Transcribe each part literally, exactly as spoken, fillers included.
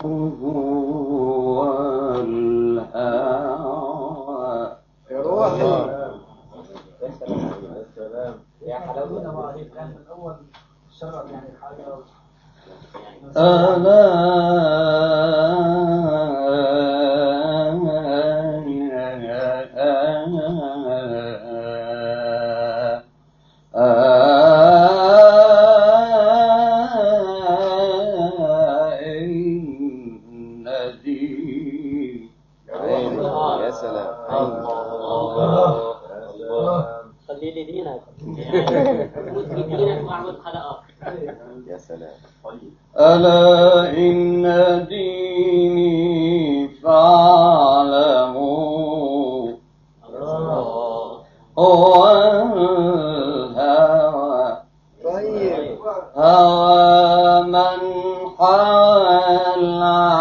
هو الهوى. يا روحي يا سلام يا حلاوة. كان من أول شرط يعني حاجة ألا يا سلام خلي لي دينك دينك واعبد خلقك. يا سلام. ألا إن ديني فاعلموا هو الهوى. طيب هوى من حال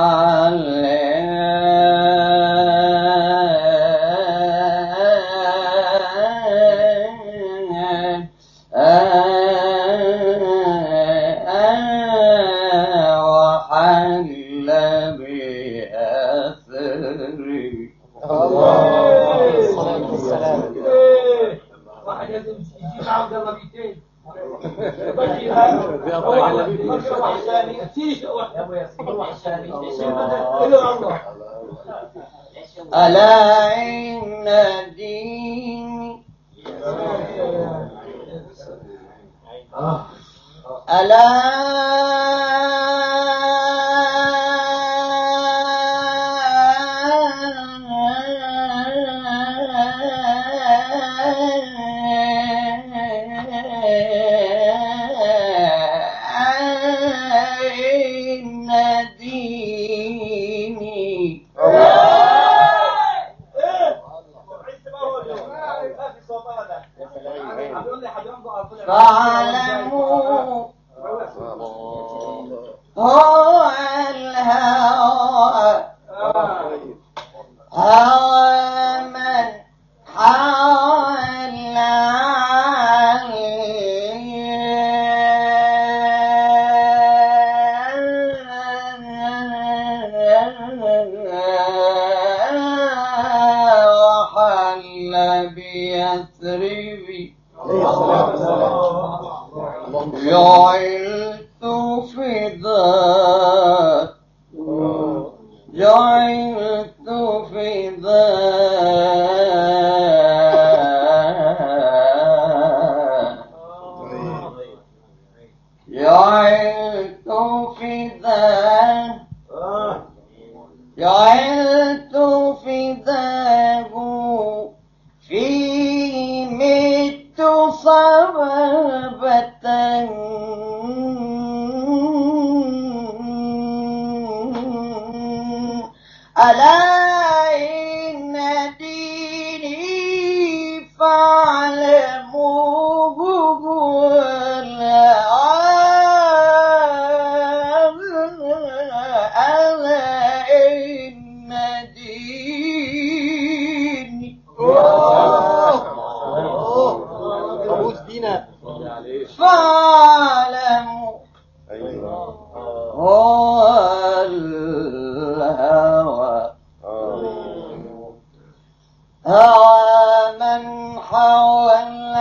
وحل بأثري. الصلاة والسلام. واحد لازم يجيب معه جلابيتين. ألا إن ديني ألا إن ديني فاعلموا هو الهوى. هوى من حال وحل بيثربي. جعلت فداك جعلت فداك جعلت فداك جعلت فداك فيه مت صبابة ألا إن ديني فاعلموه هو الهوى. ألا إن ديني أبوس دينا فاعلموا هو الهوى. هوى من حوى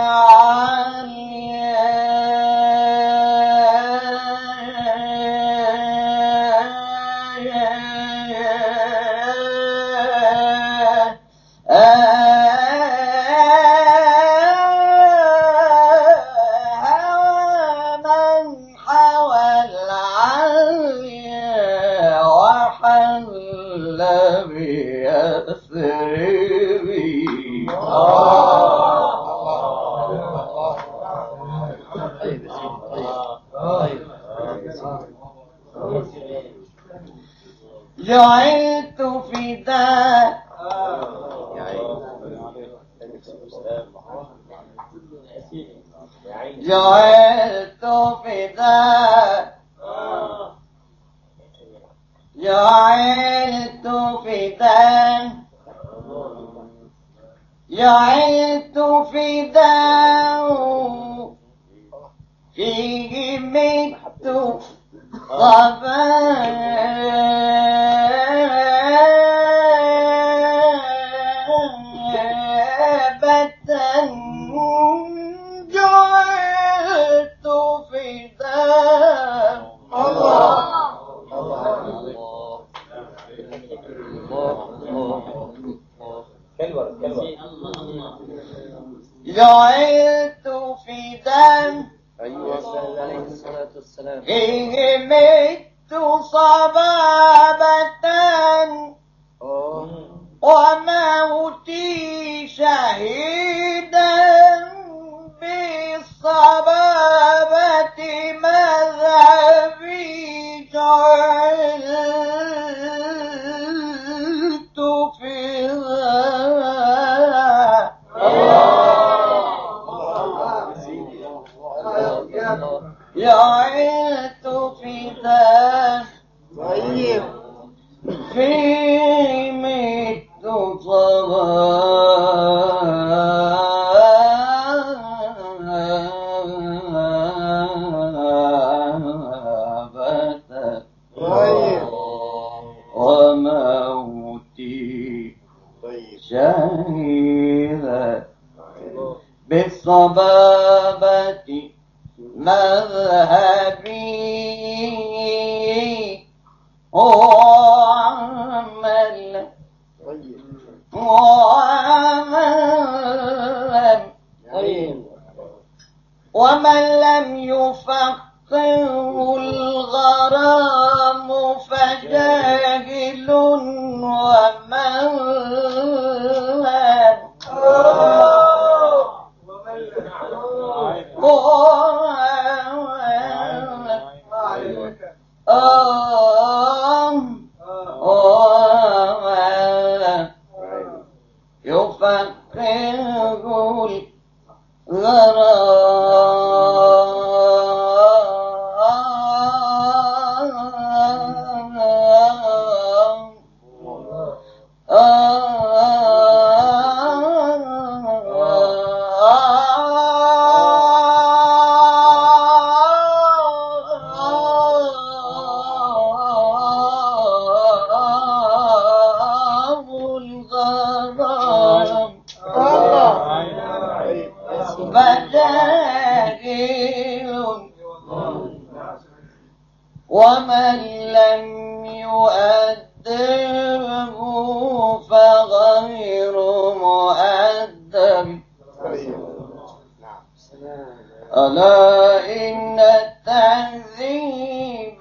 جعلت فداك جعلت فداك جعلت فداك جعلت فداك فيه مت صبايا جعلت فداء أيوة عليه الصلاة والسلام فيه مت صبابة آه وموتي شهيدا بالصبابة مذهبي جعلت فداء جعلت فداء طيب في مت صبابة طيب وموتي طيب شهيدا بالصبابة مذهبي وعمل طيب وعمل طيب ومن لم يفقه الغرام فجاهل ومن لم يفقه بداهل ومن لم يؤدبه فغير مؤدب ألا إن تهذيب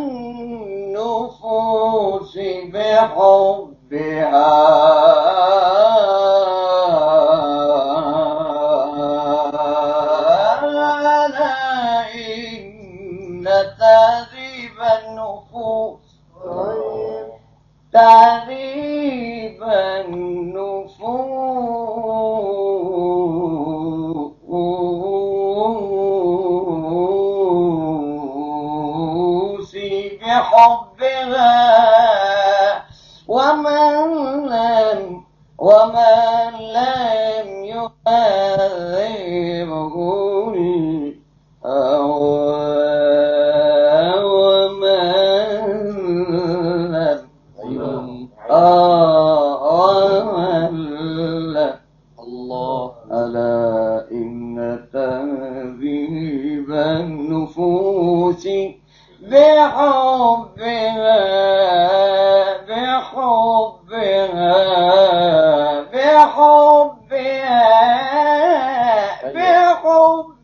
النفوس بحبها تهذيب النفوس تهذيب النفوس بحبها ومن لم ومن لم يهذبه الله ألا إن تهذيب النفوس بحبها بحبها بحبها بحب